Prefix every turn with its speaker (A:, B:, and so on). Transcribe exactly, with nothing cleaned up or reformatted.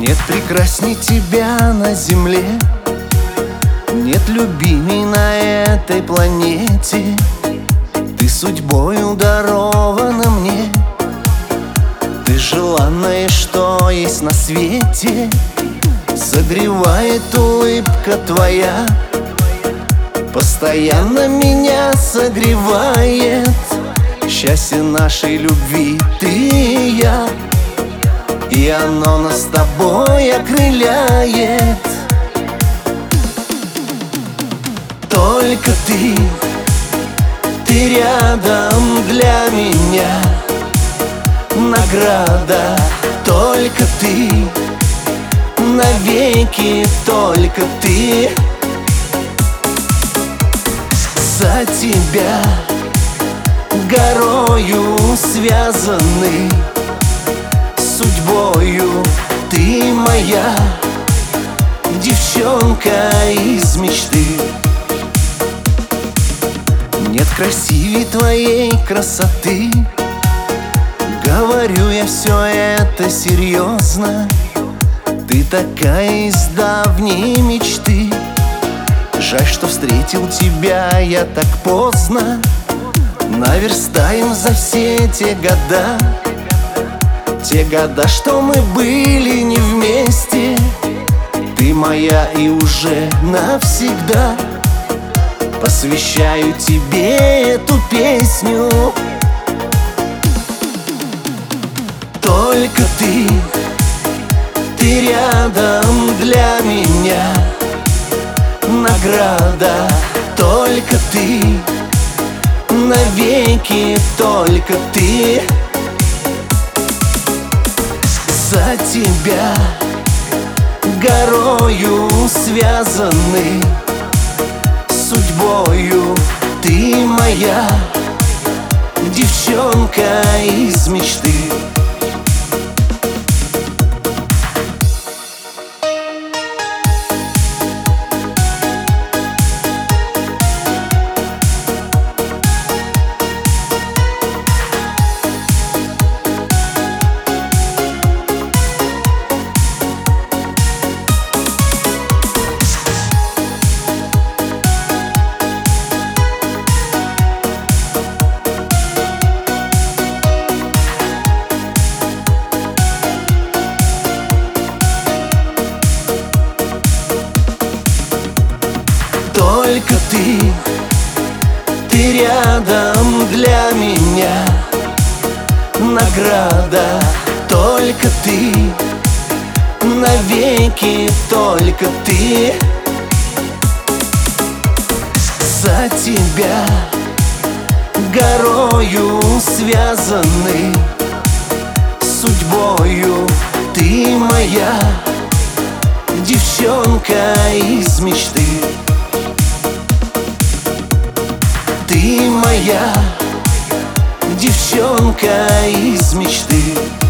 A: Нет прекрасней тебя на земле, нет любимей на этой планете. Ты судьбою дарована мне, ты желанное, что есть на свете. Согревает улыбка твоя, постоянно меня согревает. Счастье нашей любви ты и я, и оно нас с тобой окрыляет. Только ты, ты рядом для меня, награда. Только ты, навеки только ты. За тебя горою связаны, судьбою ты моя девчонка из мечты. Нет красивей твоей красоты, говорю я все это серьезно. Ты такая из давней мечты, жаль, что встретил тебя я так поздно. Наверстаем за все те года, те года, что мы были не вместе. Ты моя и уже навсегда, посвящаю тебе эту песню. Только ты, ты рядом для меня, награда. Только ты, навеки только ты. За тебя горою связаны, судьбою ты моя девчонка из мечты. Только ты, ты рядом для меня, награда. Только ты, навеки только ты. За тебя горою связаны, судьбою ты моя девчонка из мечты. Ты моя девчонка из мечты.